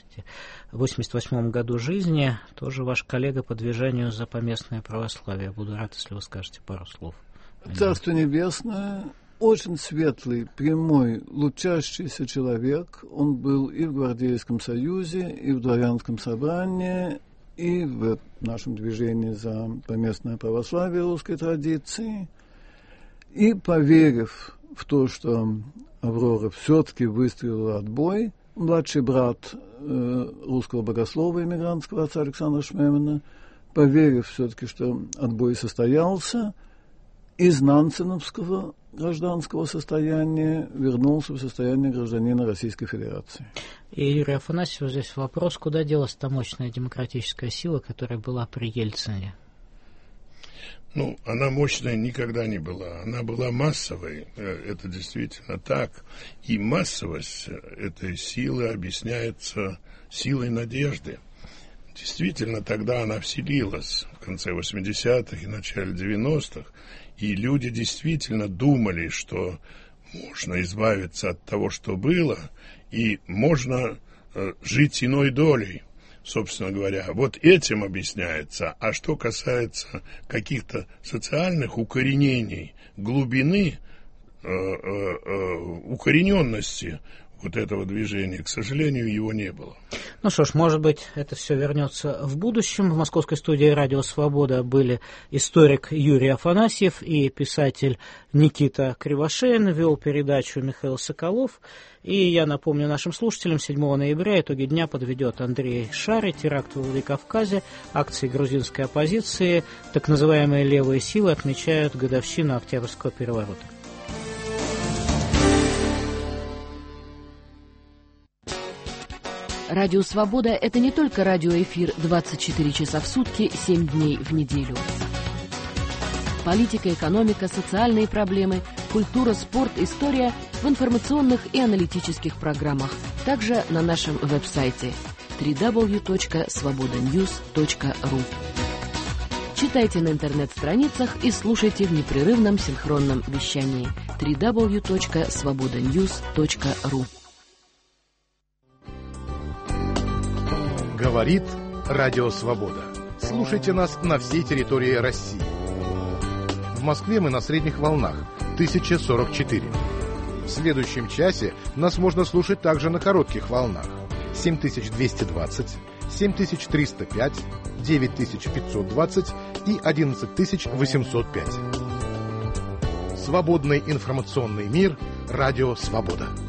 88 году жизни. Тоже ваш коллега по движению за поместное православие. Буду рад, если вы скажете пару слов. Царство Небесное. Очень светлый, прямой, лучащийся человек. Он был и в Гвардейском союзе, и в Дворянском собрании, и в нашем движении за поместное православие русской традиции. И поверив в то, что Аврора все-таки выстрелила отбой, младший брат русского богослова, эмигрантского отца Александра Шмемана, поверив все-таки, что отбой состоялся, из нансеновского гражданского состояния вернулся в состояние гражданина Российской Федерации. И, Юрий Афанасьев, здесь вопрос, куда делась та мощная демократическая сила, которая была при Ельцине? Ну, она мощной никогда не была. Она была массовой, это действительно так. И массовость этой силы объясняется силой надежды. Действительно, тогда она вселилась в конце 80-х и начале 90-х. И люди действительно думали, что можно избавиться от того, что было, и можно жить иной долей, собственно говоря. Вот этим объясняется. А что касается каких-то социальных укоренений, глубины, укорененности вот этого движения, к сожалению, его не было. Ну что ж, может быть, это все вернется в будущем. В московской студии «Радио Свобода» были историк Юрий Афанасьев и писатель Никита Кривошеин. Вел передачу Михаил Соколов. И я напомню нашим слушателям, 7 ноября итоги дня подведет Андрей Шарий. Теракт в Владикавказе, акции грузинской оппозиции, так называемые левые силы отмечают годовщину Октябрьского переворота. Радио «Свобода» — это не только радиоэфир 24 часа в сутки, 7 дней в неделю. Политика, экономика, социальные проблемы, культура, спорт, история в информационных и аналитических программах. Также на нашем веб-сайте www.svobodanews.ru. Читайте на интернет-страницах и слушайте в непрерывном синхронном вещании www.svobodanews.ru. Говорит Радио Свобода. Слушайте нас на всей территории России. В Москве мы на средних волнах 1044. В следующем часе нас можно слушать также на коротких волнах 7220, 7305, 9520 и 11805. Свободный информационный мир. Радио «Свобода».